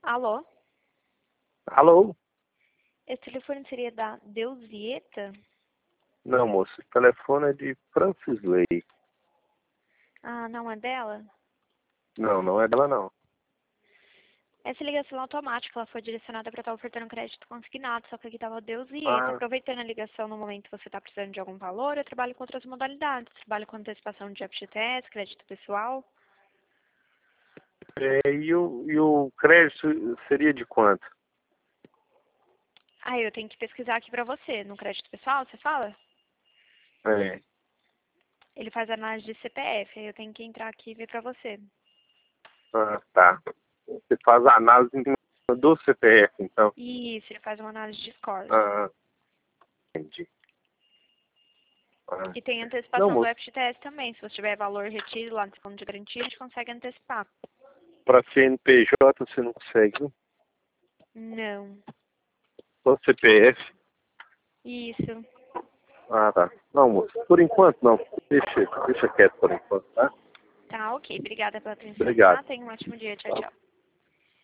Alô? Alô? Esse telefone seria da Deusieta? Não, moço, o telefone é de Francisley. Ah, não é dela? Não, não é dela não. Essa ligação é automática, ela foi direcionada para estar ofertando crédito consignado, só que aqui estava Deusieta. Ah, Aproveitando a ligação no momento que você está precisando de algum valor, eu trabalho com outras modalidades. Trabalho com antecipação de FGTS, crédito pessoal. e o crédito seria de quanto? Aí eu tenho que pesquisar aqui para você. No crédito pessoal, você fala? É. Ele faz análise de CPF, aí eu tenho que entrar aqui e ver para você. Ah, tá. Você faz a análise do CPF, então. Isso, ele faz uma análise de score. Ah, entendi. Ah. E tem Não, antecipação do moço, FGTS também. Se você tiver valor retido lá no fundo de garantia, a gente consegue antecipar. para CNPJ você não consegue, não? Não. Só CPF? Isso. Ah, tá. Não, moço, por enquanto não. Deixa quieto por enquanto, tá? Tá, ok. Obrigada pela atenção, Obrigado. tá? Tenha um ótimo dia. Tchau, tchau.